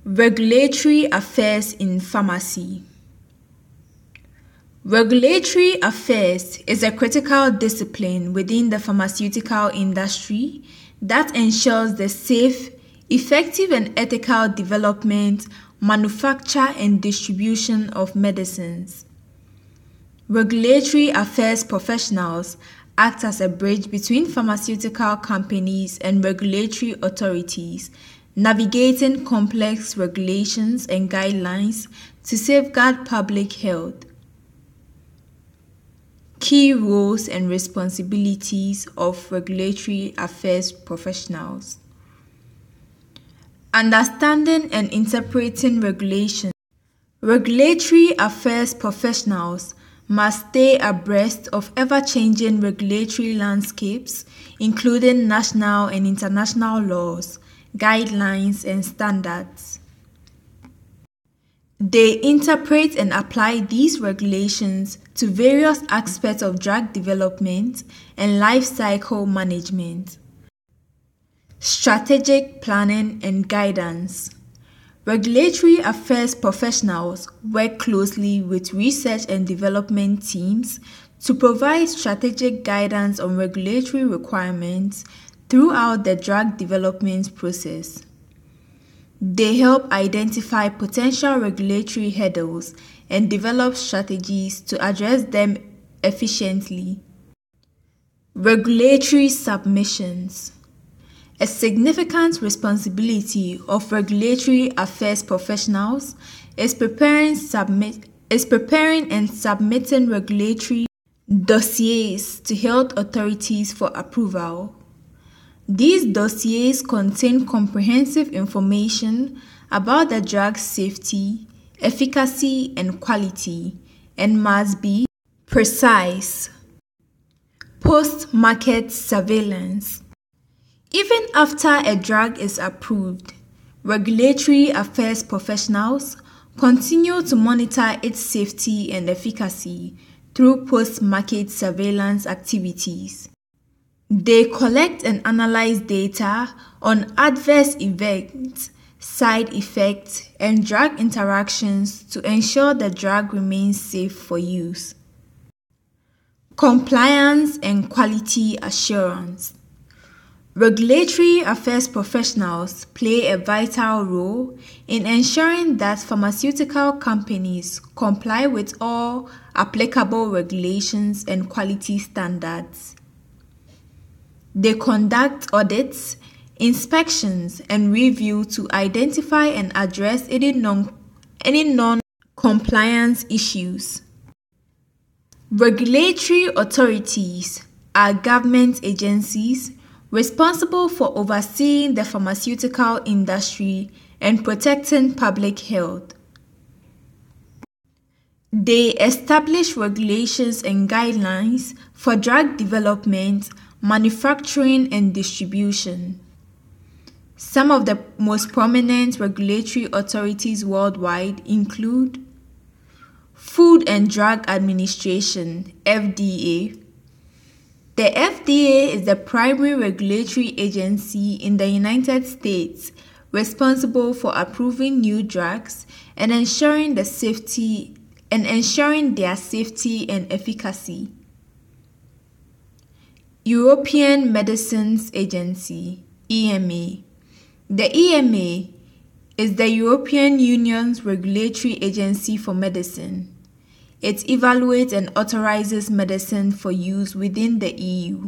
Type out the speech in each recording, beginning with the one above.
Regulatory affairs in pharmacy. Regulatory affairs is a critical discipline within the pharmaceutical industry that ensures the safe, effective, and ethical development, manufacture, and distribution of medicines. Regulatory affairs professionals act as a bridge between pharmaceutical companies and regulatory authorities, navigating complex regulations and guidelines to safeguard public health. Key roles and responsibilities of regulatory affairs professionals. Understanding and interpreting regulations. Regulatory affairs professionals must stay abreast of ever-changing regulatory landscapes, including national and international laws, guidelines, and standards. They interpret and apply these regulations to various aspects of drug development and life cycle management. Strategic planning and guidance. Regulatory affairs professionals work closely with research and development teams to provide strategic guidance on regulatory requirements throughout the drug development process. They help identify potential regulatory hurdles and develop strategies to address them efficiently. Regulatory submissions. A significant responsibility of regulatory affairs professionals is preparing and submitting regulatory dossiers to health authorities for approval. These dossiers contain comprehensive information about the drug's safety, efficacy, and quality, and must be precise. Post-market surveillance. Even after a drug is approved, regulatory affairs professionals continue to monitor its safety and efficacy through post-market surveillance activities. They collect and analyze data on adverse events, side effects, and drug interactions to ensure the drug remains safe for use. Compliance and quality assurance. Regulatory affairs professionals play a vital role in ensuring that pharmaceutical companies comply with all applicable regulations and quality standards. They conduct audits, inspections, and review to identify and address any non-compliance issues. Regulatory authorities are government agencies responsible for overseeing the pharmaceutical industry and protecting public health. They establish regulations and guidelines for drug development, manufacturing, and distribution. Some of the most prominent regulatory authorities worldwide include Food and Drug Administration, FDA. The FDA is the primary regulatory agency in the United States responsible for approving new drugs and ensuring their safety and efficacy. European Medicines Agency, EMA. The EMA is the European Union's regulatory agency for medicine. It evaluates and authorizes medicine for use within the EU.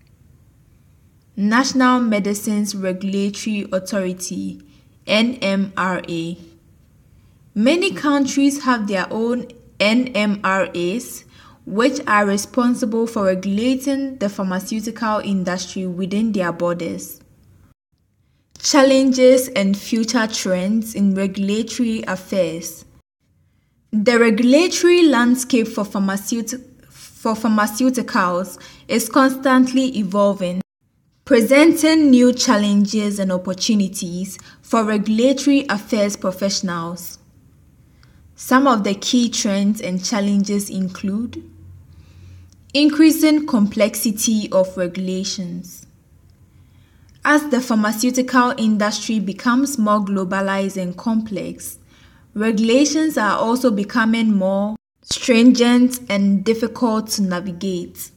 National Medicines Regulatory Authority, NMRA. Many countries have their own NMRAs, which are responsible for regulating the pharmaceutical industry within their borders. Challenges and future trends in regulatory affairs. The regulatory landscape for pharmaceuticals is constantly evolving, presenting new challenges and opportunities for regulatory affairs professionals. Some of the key trends and challenges include increasing complexity of regulations, As the pharmaceutical industry becomes more globalized and complex, regulations are also becoming more stringent and difficult to navigate.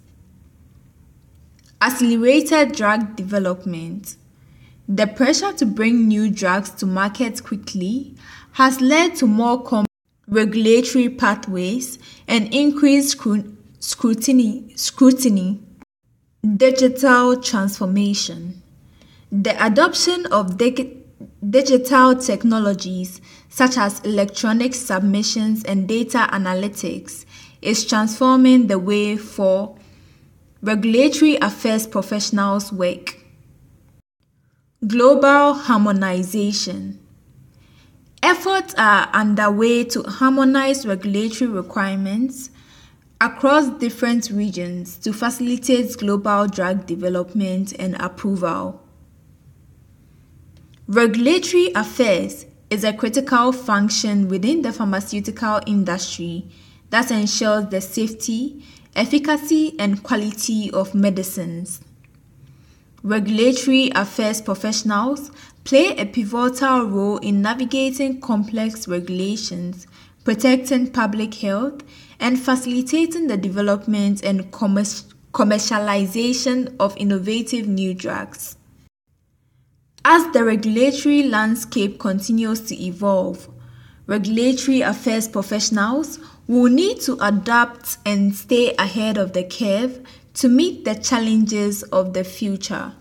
Accelerated drug development. The pressure to bring new drugs to market quickly has led to more complex regulatory pathways and increased scrutiny. Digital transformation. The adoption of digital technologies such as electronic submissions and data analytics is transforming the way for regulatory affairs professionals work. Global harmonization. Efforts are underway to harmonize regulatory requirements across different regions to facilitate global drug development and approval. Regulatory affairs is a critical function within the pharmaceutical industry that ensures the safety, efficacy, and quality of medicines. Regulatory affairs professionals play a pivotal role in navigating complex regulations, protecting public health, and facilitating the development and commercialization of innovative new drugs. As the regulatory landscape continues to evolve, regulatory affairs professionals will need to adapt and stay ahead of the curve to meet the challenges of the future.